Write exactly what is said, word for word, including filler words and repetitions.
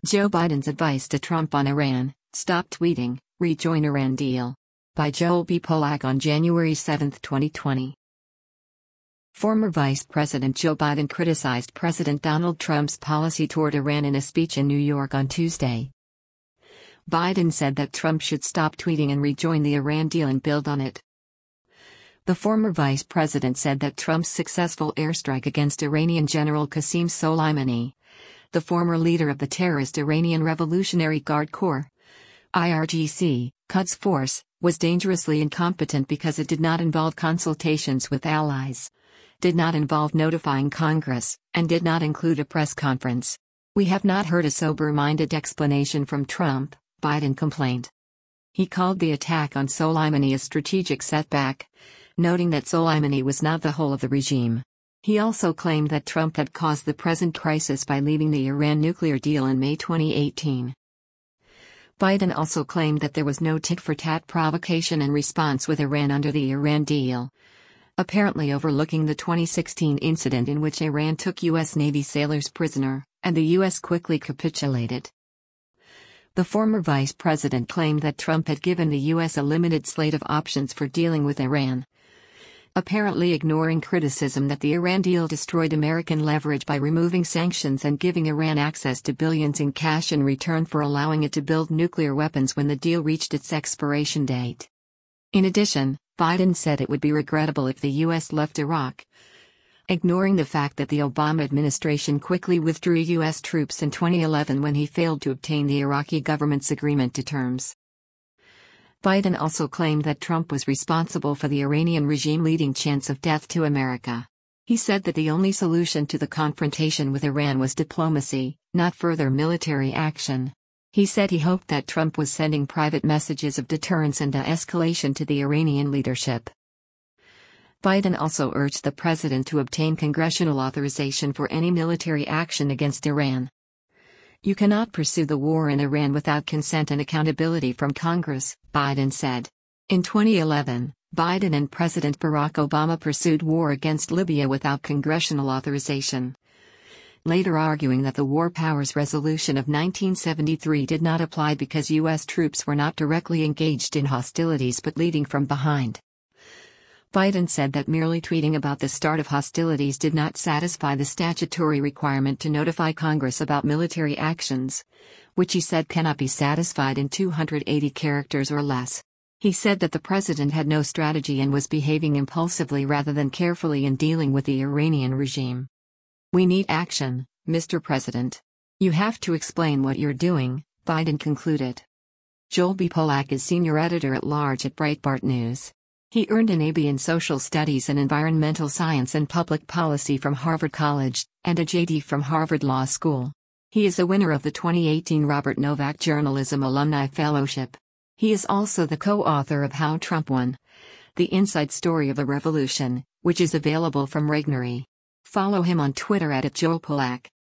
Joe Biden's advice to Trump on Iran: stop tweeting, rejoin Iran deal. By Joel B. Pollack on January seventh, twenty twenty. Former Vice President Joe Biden criticized President Donald Trump's policy toward Iran in a speech in New York on Tuesday. Biden said that Trump should stop tweeting and rejoin the Iran deal and build on it. The former vice president said that Trump's successful airstrike against Iranian General Qasem Soleimani, the former leader of the terrorist Iranian Revolutionary Guard Corps, I R G C, Quds Force, was dangerously incompetent because it did not involve consultations with allies, did not involve notifying Congress, and did not include a press conference. We have not heard a sober-minded explanation from Trump, Biden complained. He called the attack on Soleimani a strategic setback, noting that Soleimani was not the whole of the regime. He also claimed that Trump had caused the present crisis by leaving the Iran nuclear deal in May twenty eighteen. Biden also claimed that there was no tit-for-tat provocation and response with Iran under the Iran deal, apparently overlooking the twenty sixteen incident in which Iran took U S Navy sailors prisoner, and the U S quickly capitulated. The former vice president claimed that Trump had given the U S a limited slate of options for dealing with Iran, apparently ignoring criticism that the Iran deal destroyed American leverage by removing sanctions and giving Iran access to billions in cash in return for allowing it to build nuclear weapons when the deal reached its expiration date. In addition, Biden said it would be regrettable if the U S left Iraq, ignoring the fact that the Obama administration quickly withdrew U S troops in twenty eleven when he failed to obtain the Iraqi government's agreement to terms. Biden also claimed that Trump was responsible for the Iranian regime leading chants of death to America. He said that the only solution to the confrontation with Iran was diplomacy, not further military action. He said he hoped that Trump was sending private messages of deterrence and de-escalation to the Iranian leadership. Biden also urged the president to obtain congressional authorization for any military action against Iran. You cannot pursue the war in Iran without consent and accountability from Congress, Biden said. In twenty eleven, Biden and President Barack Obama pursued war against Libya without congressional authorization, later arguing that the War Powers Resolution of nineteen seventy-three did not apply because U S troops were not directly engaged in hostilities but leading from behind. Biden said that merely tweeting about the start of hostilities did not satisfy the statutory requirement to notify Congress about military actions, which he said cannot be satisfied in two hundred eighty characters or less. He said that the president had no strategy and was behaving impulsively rather than carefully in dealing with the Iranian regime. We need action, Mister President. You have to explain what you're doing, Biden concluded. Joel B. Pollack is senior editor-at-large at Breitbart News. He earned an A B in Social Studies and Environmental Science and Public Policy from Harvard College, and a J D from Harvard Law School. He is a winner of the twenty eighteen Robert Novak Journalism Alumni Fellowship. He is also the co-author of How Trump Won: The Inside Story of a Revolution, which is available from Regnery. Follow him on Twitter at Joel Pollack.